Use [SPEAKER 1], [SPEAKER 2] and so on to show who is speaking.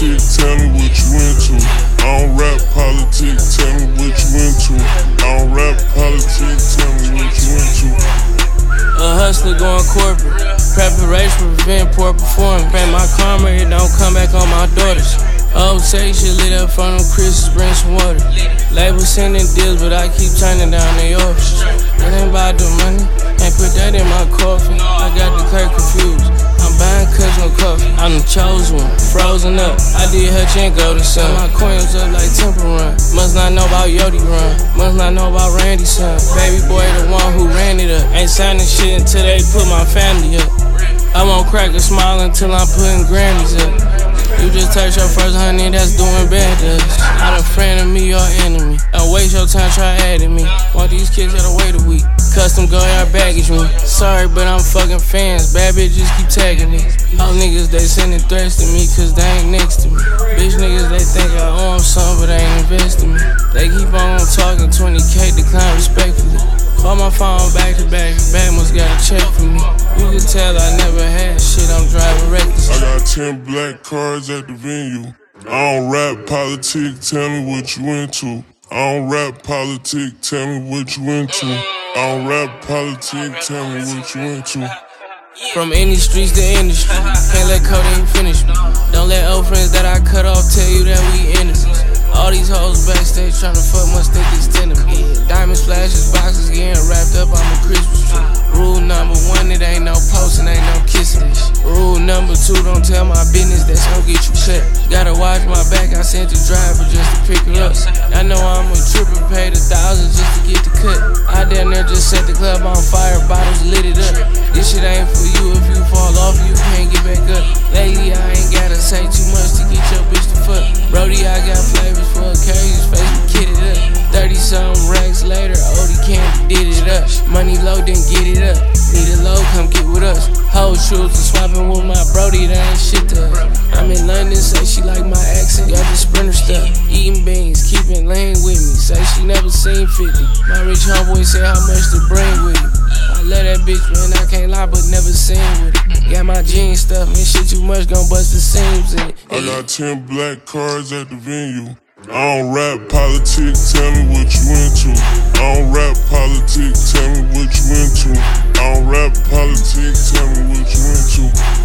[SPEAKER 1] politics, tell me what you into. I don't rap politics, tell me what you into. I don't rap politics, tell me what you into.
[SPEAKER 2] A hustler going corporate, preparation for prevent poor performance. Pay my karma, it don't come back on my daughters. Oh, say shit lit up from them Chris's, bring some water. Label sending deals, but I keep turning down the offers. It ain't about the money, ain't put that in my coffin. I got the Kirk confused, I'm buying cups, no coffee. I'm the chosen one, frozen up. I did Hutch and go to sun. My coins up like Temple Run. Must not know about Yodi Run, must not know about Randy's son. Baby boy, the one who ran it up. Ain't signing shit until they put my family up. I won't crack a smile until I'm putting Grammys up. You just touched your first honey, that's doing bad to us. Not a friend of me or enemy. Don't waste your time try adding me. Want these kids gotta wait a week. Custom go air baggage me. Sorry, but I'm fucking fans. Bad bitches keep tagging me. All niggas, they sending threats to me cause they ain't next to me. Bitch niggas, they think I owe them something, but they ain't investing me. They keep on talking 20K, decline respectfully. Call my phone back to back, bag must got a check for me. You can tell I never had shit, I'm driving reckless.
[SPEAKER 1] I got 10 black cars at the venue. I don't rap politics, tell me what you into. I don't rap politics, tell me what you into. I don't rap politics, tell me what you into.
[SPEAKER 2] From any streets to industry, can't let codeine finish me. Don't let old friends that I cut off tell you that we enemies. All these hoes backstage tryna fuck must think it's tender. Diamonds, flashes, boxes getting wrapped up on the Christmas tree. Rule number 1, it ain't no posting, ain't no kissing. Rule number 2, don't tell my business, that's gon' get you cut. Gotta watch my back, I sent the driver just to pick her up. I know I'm a tripper, paid $1,000 just to get the cut. I down there just set the club on fire, bottles lit it up. This shit ain't for you, if you fall off, you can't get back up. Lately, I ain't gotta say too much to get your bitch to fuck. Brody, I got flavors for occasions, face me kitted up. 30-something racks later, Odie Candy did it up. Money low, then get it up. Need a low, come get with us. Whole shoes and swapping with my Brody, that ain't shit to us. I'm in London, say she like my accent, got the Sprinter stuff. Eating beans, keeping lean with me, say she never seen 50. My rich homeboy say how much to bring with you. I love that bitch, man, I can't lie, but never seen with it. Got my jeans stuff, man, shit too much, gon' bust the seams in it.
[SPEAKER 1] I got 10 black cars at the venue. I don't rap politics, tell me what you into. I don't rap politics, tell me what you into. I don't rap politics, tell me what you into.